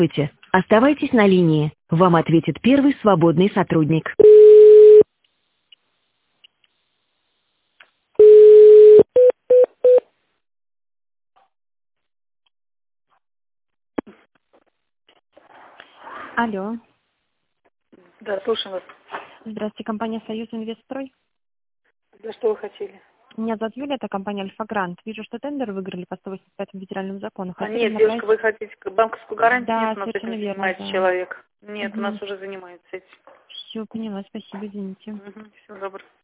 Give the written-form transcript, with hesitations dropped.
Здравствуйте. Оставайтесь на линии. Вам ответит первый свободный сотрудник. Алло. Да, слушаю вас. Здравствуйте, компания «Союз Инвестстрой». Да, что вы хотели? Меня зовут Юлия, это компания «Альфа Грант». Вижу, что тендер выиграли по 185 федеральному закону. А Хотели нет, направить... девушка, вы хотите банковскую гарантию? Да, Нет, у нас совершенно этим верно, занимается да. человек. Нет, у нас уже занимается этим. Все, поняла, спасибо, извините. Всего доброго.